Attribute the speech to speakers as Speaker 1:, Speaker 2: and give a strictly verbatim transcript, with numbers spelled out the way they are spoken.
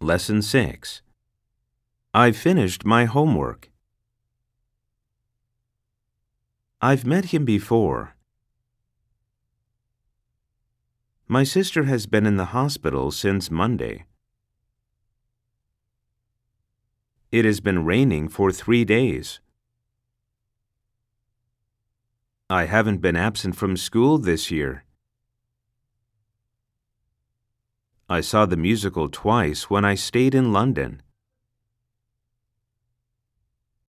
Speaker 1: Lesson six. I've finished my homework. I've met him before. My sister has been in the hospital since Monday. It has been raining for three days. I haven't been absent from school this year. I saw the musical twice when I stayed in London.